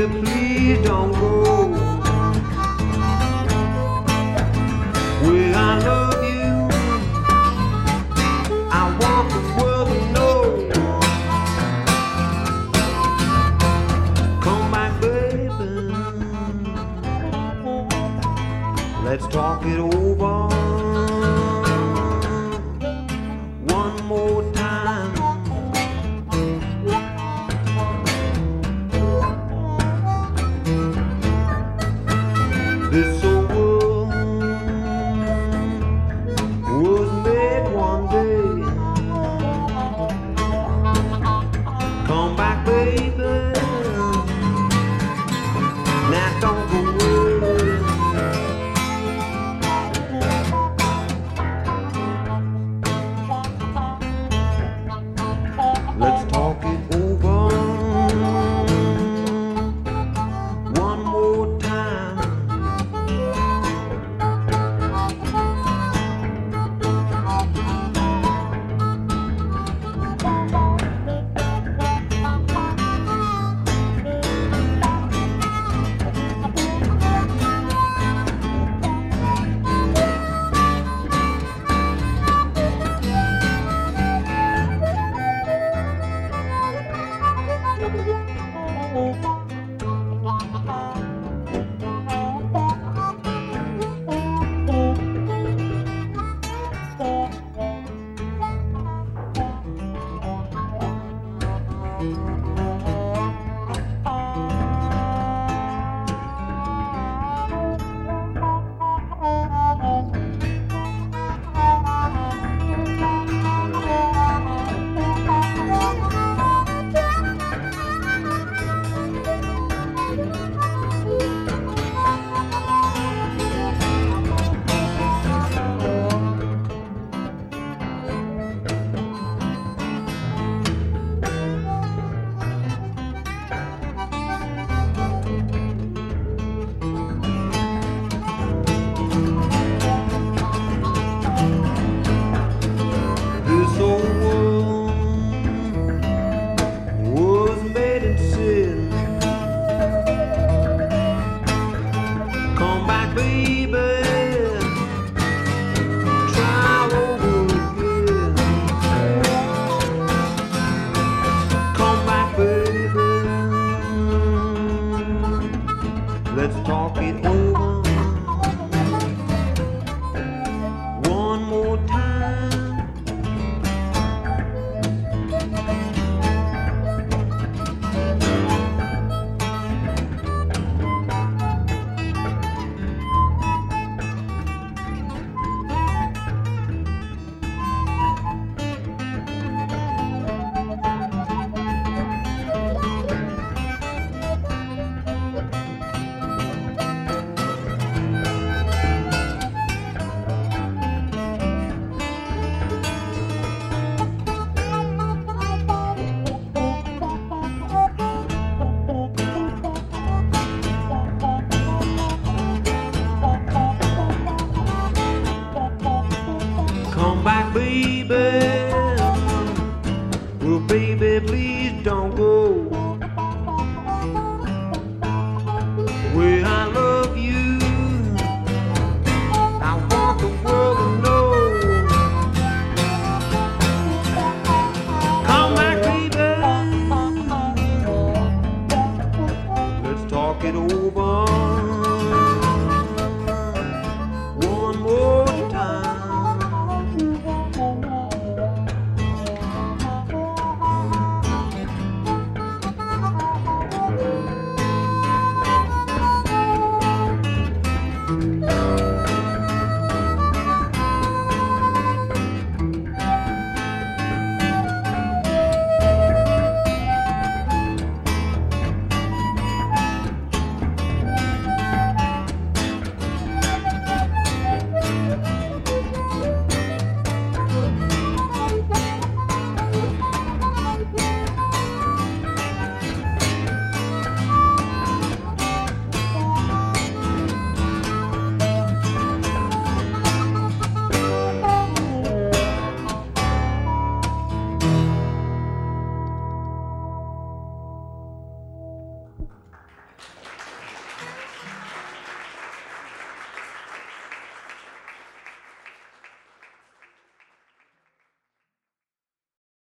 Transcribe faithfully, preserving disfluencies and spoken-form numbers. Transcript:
Baby, please don't go. Well, I love you. I want the world to know. Come back, baby. Let's talk it over one more time. This old world was made one day. Come back, baby. Now don't go away. Let's talk it over one more time. This old world was made in sin. Come back, baby. Try over again. Come back, baby. Let's talk it over.